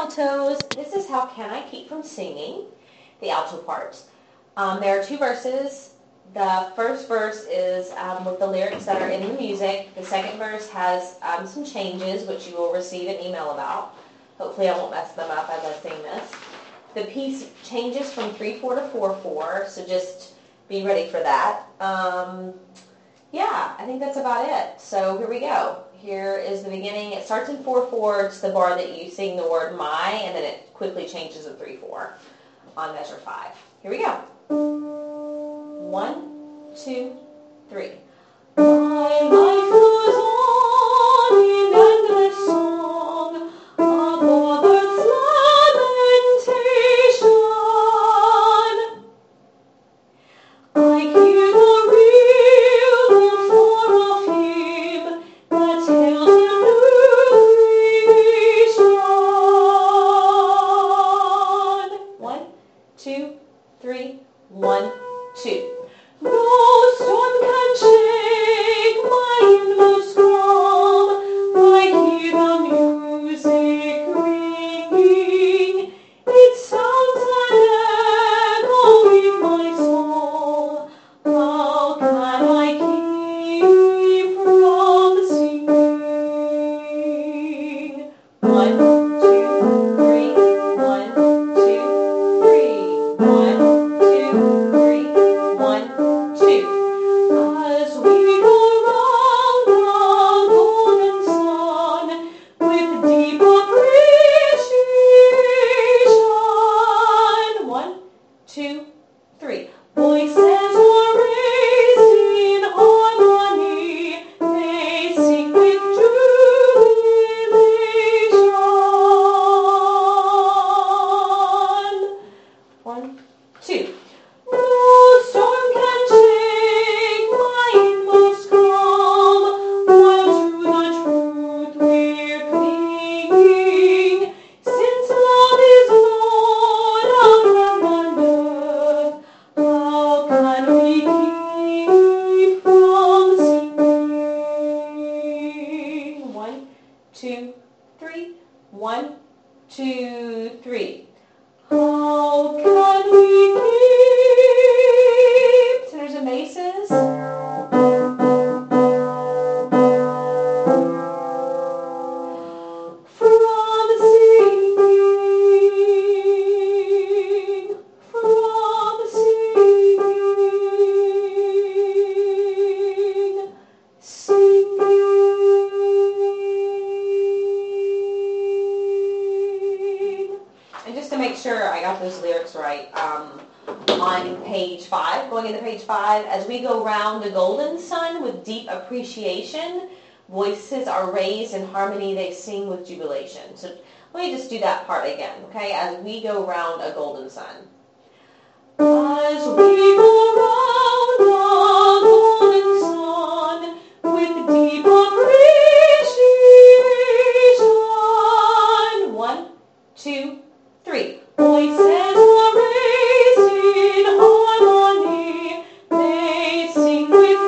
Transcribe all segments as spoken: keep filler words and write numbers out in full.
altos, this is How Can I Keep From Singing, the alto part. Um, there are two verses. The first verse is um, with the lyrics that are in the music. The second verse has um, some changes, which you will receive an email about. Hopefully I won't mess them up as I sing this. The piece changes from three four to four four, so just be ready for that. Um, yeah, I think that's about it. So here we go. Here is the beginning. It starts in four four. It's the bar that you sing the word my, and then it quickly changes to three four on measure five. Here we go. One, two, three. My life goes on in endless song, a bothered lamentation. I hear the real for of him that tells a new creation. One, two, three, one, two. No storm can shake my inmost calm. I hear the music ringing. It sounds an echo in my soul. How can I keep from singing? One, two, three. One, two, three. One, two, three. One, two. As we go round the golden sun with deep appreciation. One, two, three. Voices are raised in harmony. They sing with jubilation. One, two. No storm can shake my inmost calm, while to the truth we're clinging. Since love is Lord of heaven and earth, how can we keep from singing? One, two, three. One, two, three. How can we keep? Tenors and basses. From singing, from singing, singing. And just to make sure I got those lyrics right, um, on page five, going into page five, as we go round the golden sun with deep appreciation, voices are raised in harmony, they sing with jubilation. So let me just do that part again, okay? As we go round a golden sun. As we go round the golden sun with deep appreciation. One, two, three. Voices are raised in harmony. They sing with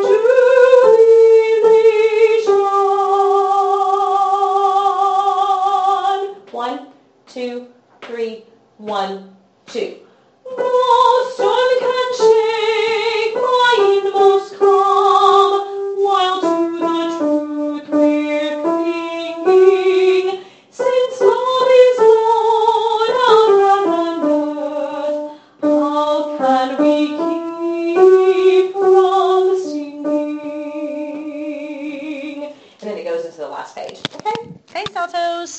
jubilation. One, two, three, one, two. No storm can shake my inmost calm, while to the truth we're clinging. Since love is Lord of heaven and earth, how can we keep from singing? And then it goes into the last page. Okay? Thanks, altos.